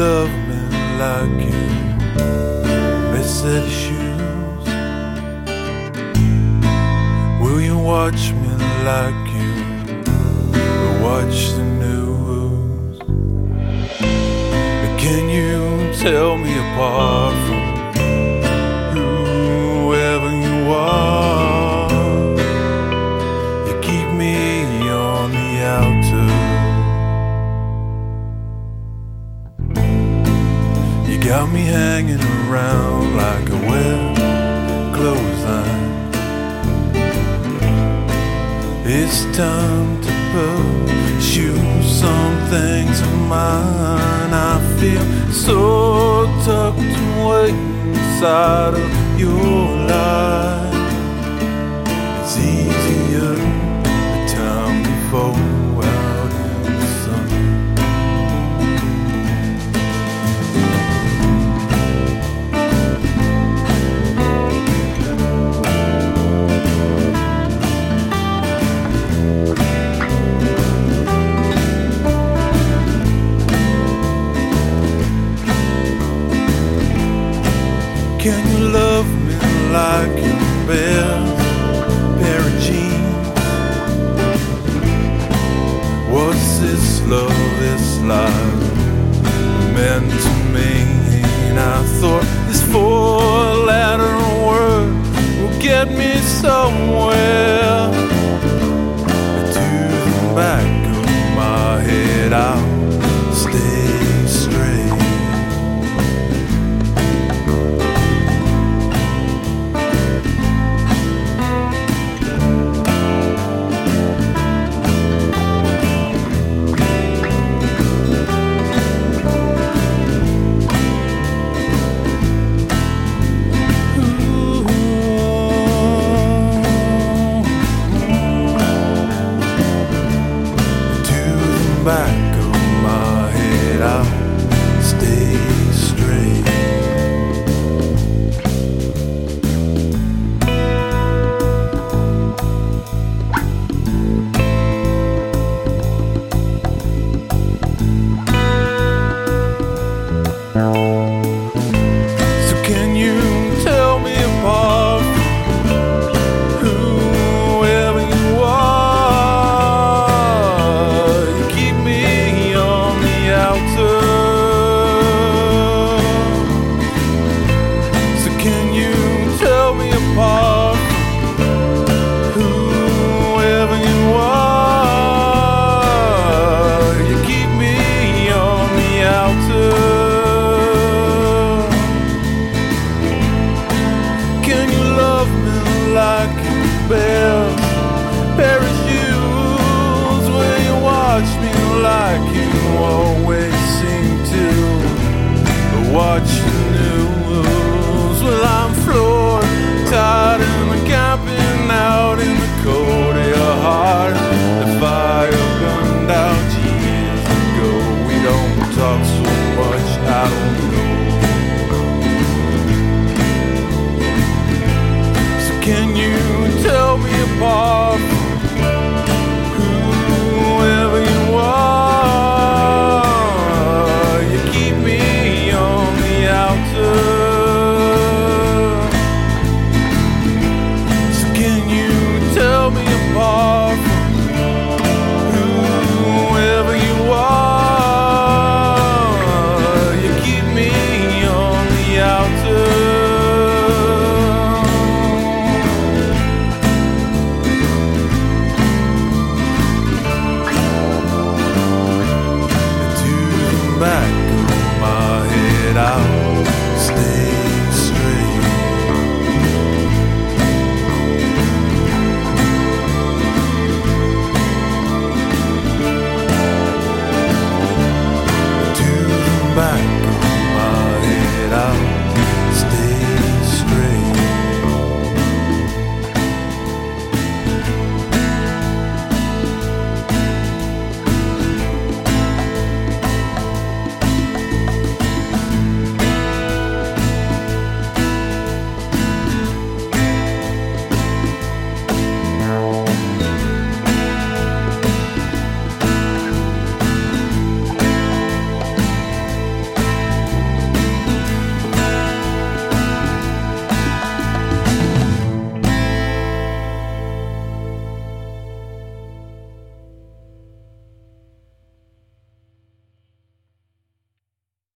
love me like you wear steady shoes? Will you watch me like you watch the news? Can you tell me apart from whoever you are? You keep me on the outer. You got me hanging around like a wet clothesline. It's time to pursue some things of mine. I feel so tucked away inside of your life. It's easier the time before out in the sun. Can you love me like your best pair of jeans? What's this love, this life meant to mean? I thought this four-letter word will get me somewhere. To the back of my head I'll stay straight. Back of my head I'll stay straight. So can you tell me apart from whoever you are? You keep me on the outer. So can you tell me apart from whoever you are? You keep me on the outer. Can you love me like you best pair of shoes? Will you watch me like you always seem to watch the news? Well, I'm floored, tired, and I'm camping out in the cold of your heart. The fire burned out years ago. We don't talk so much, I don't know. So can you tell me apart?